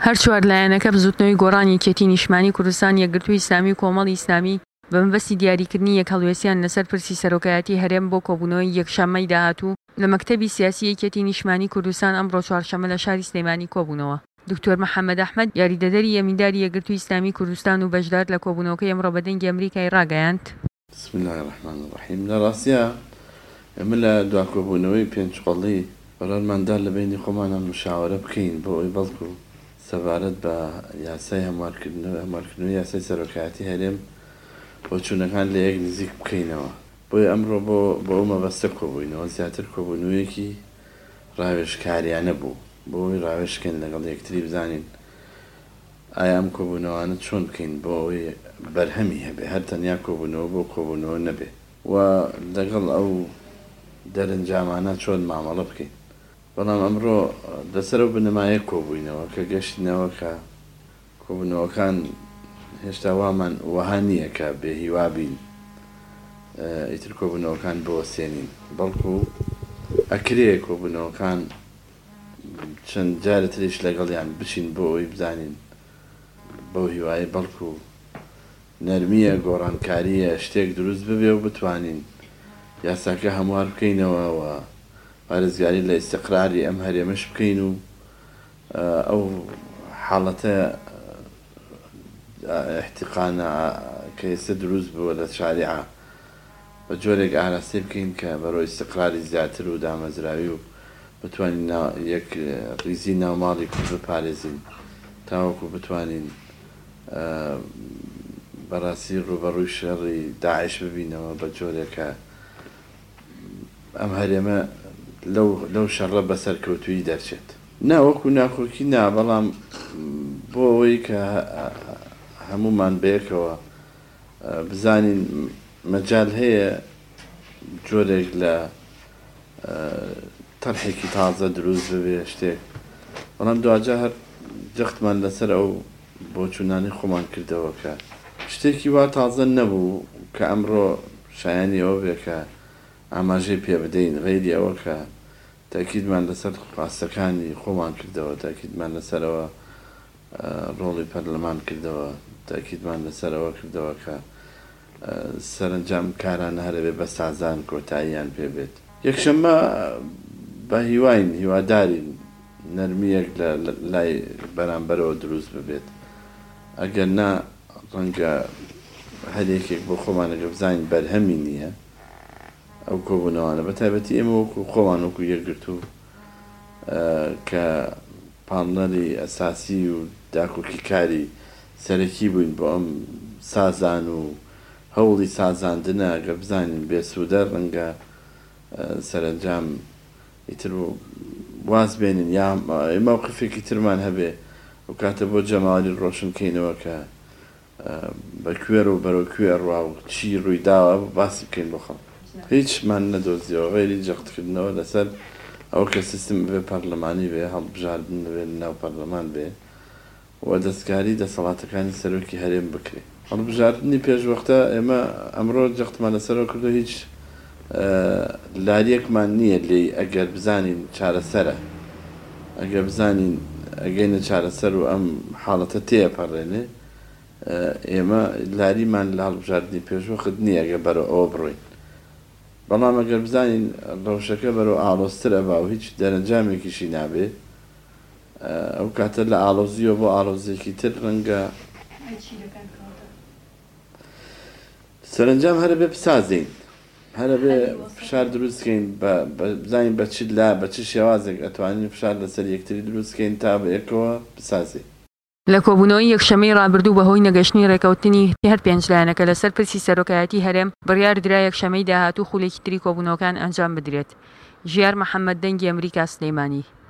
هەر چوار لایەنەکە بزوتنەوەی گۆڕانی کێتی نیشتمانی کوردستان یەکگرتووی ئیسلامی و کۆمەڵی ئیسلامی بە مەبەستی دیاریکردنی یەکهەڵوێستیان لەسەر پرسی سەرۆکایەتی هەرێم بۆ کۆبوونەوەی یەکشەممەی داهاتوو لە مەکتەبی سیاسی یەکێتی نیشتمانی کوردستان ئەمڕۆ چوارشەممە لە شاری سلێمانی کۆبوونەوە. دکتۆر محەممەد ئەحمەد یاریدەدەری ئەمینداری یەکگرتووی ئیسلامی کوردستان و بەشدار لە کۆبوونەوەکەی ئەمڕۆ بە دەنگی ئەمریکای ڕاگەیاند. بسم الله الرحمن الرحیم. لە ڕاستیە ئەمە لە دوا کۆبوونەوەی پێنجقەڵی بەڕانماندا لە بینی خۆمانە مشاورە بکەین بۆ ئەوی بەڵکو سەبارەت بە یاسای هەموارکردنەوەی یاسای سەرۆکایەتی هەرێم بۆ چوونەکان لە یەک نزیک بکەینەوە. بۆی ئەمڕۆ بۆ ئەو مەبەستە کۆبووینەوە زیاتر کۆبوونەوەیەکی ڕاوێژکاریانە بوو بۆ ئەوی ڕاوێژکەین لەگەڵ یەکتری بزانین ئایا ئەم کۆبوونەوانە چۆن بکەین بۆ ئەوەی بەرهەمی هەبێ هەر تەنیا کۆبوونەوە بۆ کۆبوونەوە نەبێ و لەگەڵ ئەو دەرەنجامانە چۆن مامەڵە بکەین. بەڵام ئەمڕۆ لەسەر ئەو بنەمایە کۆبووینەوە کە گەشتینەوە کە کۆبوونەوەکان هێشتا وامان وەها نییە کە بێهیوا بین ئیتر کۆبوونەوەکان بوەسێنین، بەڵکو ئەکرێ کۆبوونەوەکان چەند جارە تریش لەگەڵیان بچین بۆ ئەوی بزانین بەو هیوایە بەڵکو نەرمیە گۆڕانکاریە شتێک دروست ببێ و بتوانین یاساکە هەموار بکەینەوە و پارێزگاری لە ئیستیقراری ئەم هەرێمەش بکەین و ئەو حاڵەتە احتیقانە کە ئێستا دروست بووە لە شاریعە بە جۆرێک ئاراستەی بکەین کە بەرەو ئیستیقراری زیاتر و دامەزراوی و بتوانین یەک ڕیزی ناوماڵی کورد بپارێزین تاوەکو بتوانین بەڕاستی ڕوبەڕووی شەڕی داعش ببینەوە بە جۆرێکە ئەم هەرێمە لەو شەڕە بەسەرکەوتووی دەرچێت. ناوەکو ناخۆکی نا، بەڵام بۆ ئەوەی کە هەمومان بەیەکەوە بزانین مەجال هەیە جۆرێک لە تەرحێکی تازە دروست ببێ شتێک، بەڵام دوجا هەر جەختمان لەسەر ئەو بۆچوونانی خۆمان کردەوە کە شتێکی وا تازە نەبوو کە ئەمڕۆ شایانی ئەوە بێ کە ئاماژەی پێ بدەین غەیری ئەوە کە تاکیدمان لەسەر ڕاستەکانی خۆمان کردەوە، تاکیدمان لەسەرەوە ڕۆڵی پەرلەمان کردەوە، تاکیدمان لەسەرەوە کردەوە کە سەرنجام کارانە هەرەبێ بە سازان کۆتاییان پێ بێت. یەکشەممە بە هیوادارین نەرمیەک لە لای بەرامبەرەوە دروست ببێت، ئەگەر نا ڕەنگە هەرێکێک بۆ خۆمانەگە بزانین بەرهەمی نییە ئەو کۆبوونەوانە، بە تایبەتی ئێمە وەکو خۆمان وەکو یەکگرتوو کە پاڵنەری ئەساسی و داکۆکی کاری سەرەکی بووین بۆ ئەم سازان و هەوڵی سازاندنە ئەگە بزانین بێسوودە ڕەنگە سەرنجام ئیتر واز بێنین یا موقفێکی ترمان هەبێ و کاتە بۆ جەماوەری ڕۆشنکەینەوە کە بە کوێر و بەرەو کوێر ڕوا و چی ڕوویداوە باسی بکەین بۆ خەڵک. هیچمان نەدۆزیەوە غەیری جەختکردنەوە لەسەر ئەو کە سیستم بێ پەرلەمانی بێ هەڵبژاردن بێ ناو پەرلەمان بێ و دەستکاری دەسەڵاتەکانی سەرۆکی هەرێم بکرێ. هەڵبژاردننی پێشوەختە ئێمە ئەمڕۆ جەختمان لەسەرەوە کردو هیچ لاریەکمان نییە لێ ئەگەر بزانین چارەسەرە، ئەگەر بزانین ئەگەینە چارەسەر و ئەم حاڵەتە تێپەڕێنێ ئێمە لاریمان لە هەڵبژاردننی پێشوەخت نییە ئەگە بەرەو ئەوە بڕۆین. بەڵام ئەگەر بزانین ڕەوشەکە بەرەو ئاڵۆزتر ئەبا و هیچ دەرەنجامێکیشی نابێ ئەو کاتە لە ئاڵۆزیەوە بۆ ئاڵۆزێکی تر ڕەنگە سەرنجام هەرە بێ بسازین، هەرە بێ فشار دروستکەین بزانین بە چ شێوازێک ئەتوانین فشار لەسەر یەکتری دروستکەین تا بەیەکەوە بسازین. لە کۆبوونەوەی یەکشەممەی ڕابردوو بەهۆی نەگەشتنی ڕێکەوتنی هەر پێنج لایەنەکە لەسەر پرسی سەرۆکایەتی هەرێم بڕیار درا یەکشەممەی داهاتوو خولێکی تری کۆبوونەوەکان ئەنجام بدرێت. ژیار محەممەد، دەنگی ئەمریکا، سلێمانی.